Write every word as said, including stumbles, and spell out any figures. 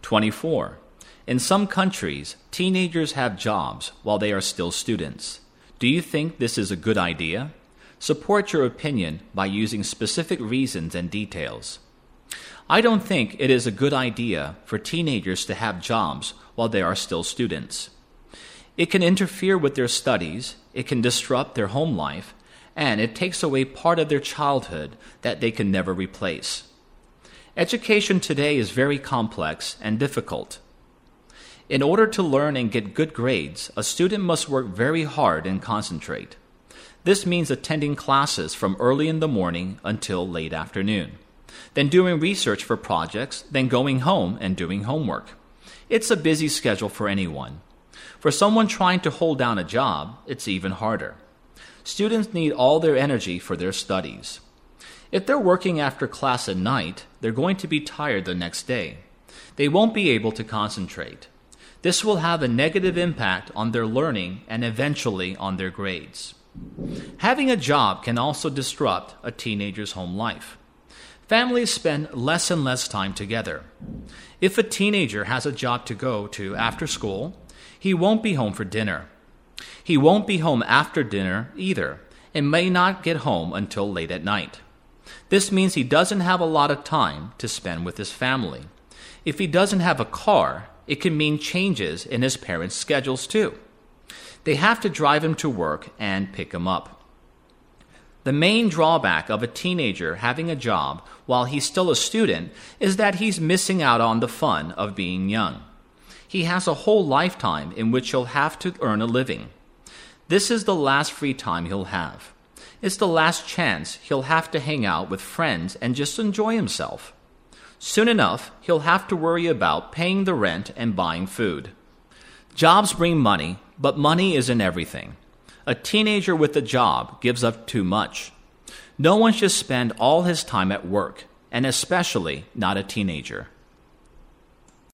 twenty-four. In some countries, teenagers have jobs while they are still students. Do you think this is a good idea? Support your opinion by using specific reasons and details. I don't think it is a good idea for teenagers to have jobs while they are still students. It can interfere with their studies, it can disrupt their home life, and it takes away part of their childhood that they can never replace. Education today is very complex and difficult. In order to learn and get good grades, a student must work very hard and concentrate. This means attending classes from early in the morning until late afternoon, then doing research for projects, then going home and doing homework. It's a busy schedule for anyone. For someone trying to hold down a job, it's even harder. Students need all their energy for their studies. If they're working after class at night, they're going to be tired the next day. They won't be able to concentrate. This will have a negative impact on their learning and eventually on their grades. Having a job can also disrupt a teenager's home life. Families spend less and less time together. If a teenager has a job to go to after school, he won't be home for dinner. He won't be home after dinner either, and may not get home until late at night. This means he doesn't have a lot of time to spend with his family. If he doesn't have a car, it can mean changes in his parents' schedules too. They have to drive him to work and pick him up. The main drawback of a teenager having a job while he's still a student is that he's missing out on the fun of being young. He has a whole lifetime in which he'll have to earn a living. This is the last free time he'll have. It's the last chance he'll have to hang out with friends and just enjoy himself. Soon enough, he'll have to worry about paying the rent and buying food. Jobs bring money, but money isn't everything. A teenager with a job gives up too much. No one should spend all his time at work, and especially not a teenager.